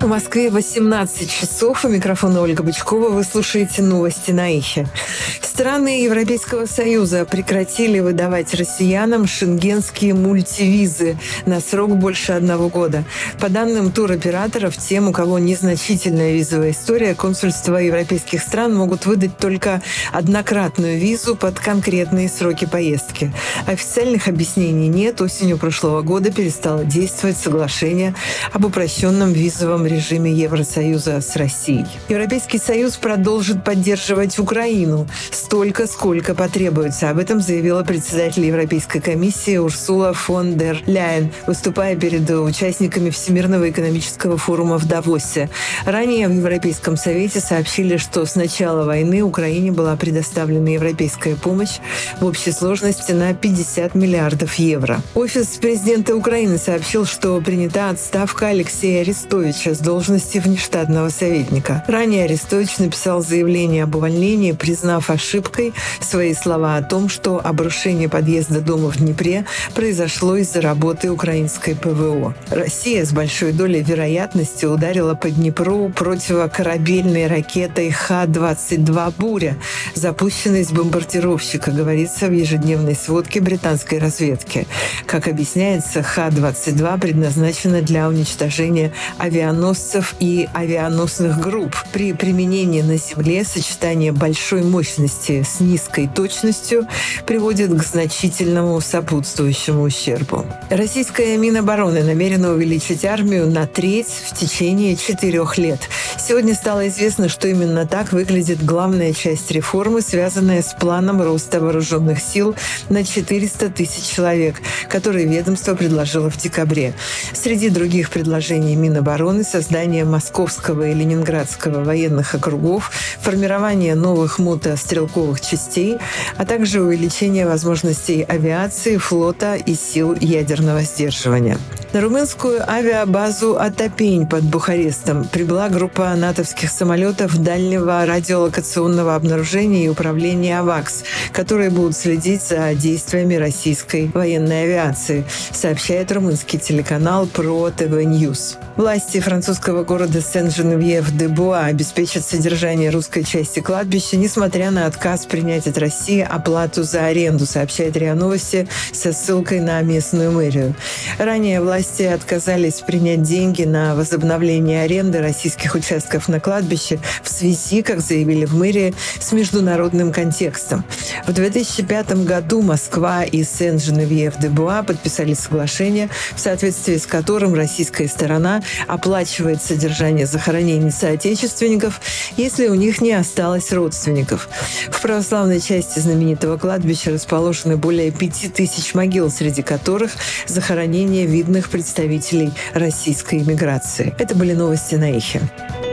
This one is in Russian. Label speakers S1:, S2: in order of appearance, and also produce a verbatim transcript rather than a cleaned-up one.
S1: В Москве восемнадцать часов. У микрофона Ольга Бычкова. Вы слушаете новости на Эхе. Страны Европейского Союза прекратили выдавать россиянам шенгенские мультивизы на срок больше одного года. По данным туроператоров, тем, у кого незначительная визовая история, консульства европейских стран могут выдать только однократную визу под конкретные сроки поездки. Официальных объяснений нет. Осенью прошлого года перестало действовать соглашение об упрощенном визовом режиме Евросоюза с Россией. Европейский Союз продолжит поддерживать Украину столько, сколько потребуется. Об этом заявила председатель Европейской комиссии Урсула фон дер Ляйен, выступая перед участниками Всемирного экономического форума в Давосе. Ранее в Европейском Совете сообщили, что с начала войны Украине была предоставлена европейская помощь в общей сложности на пятьдесят миллиардов евро. Офис президента Украины сообщил, что принята отставка Алексея Арестовича с должности внештатного советника. Ранее Арестович написал заявление об увольнении, признав ошибкой свои слова о том, что обрушение подъезда дома в Днепре произошло из-за работы украинской ПВО. Россия с большой долей вероятности ударила по Днепру противокорабельной ракетой Х двадцать два «Буря», запущенной с бомбардировщика, говорится в ежедневной сводке британской разведки. Как объясняется, Х двадцать два предназначена для уничтожения авианосцев и авианосных групп. При применении на Земле сочетание большой мощности с низкой точностью приводит к значительному сопутствующему ущербу. Российская Минобороны намерена увеличить армию на треть в течение четырех лет. Сегодня стало известно, что именно так выглядит главная часть реформы, связанная с планом роста вооруженных сил на четыреста тысяч человек, который ведомство предложило в декабре. Среди других предложений Минобороны – создание Московского и Ленинградского военных округов, формирование новых мотострелковых частей, а также увеличение возможностей авиации, флота и сил ядерного сдерживания. На румынскую авиабазу Отопень под Бухарестом прибыла группа натовских самолетов дальнего радиолокационного обнаружения и управления «АВАКС», которые будут следить за действиями российской военной авиации, сообщает румынский телеканал Про ТВ Ньюс. Власти французского города Сен-Женевьев-де-Буа обеспечат содержание русской части кладбища, несмотря на отказ принять от России оплату за аренду, сообщает РИА Новости со ссылкой на местную мэрию. Ранее власти отказались принять деньги на возобновление аренды российских участков на кладбище в связи, как заявили в мэрии, с международным контекстом. В две тысячи пятом году Москва и Сен-Женевьев-де-Буа подписали соглашение, в соответствии с которым российская сторона оплачивает содержание захоронений соотечественников, если у них не осталось родственников. В православной части знаменитого кладбища расположены более пяти тысяч могил, среди которых захоронения видных представителей российской эмиграции. Это были новости на Эхе.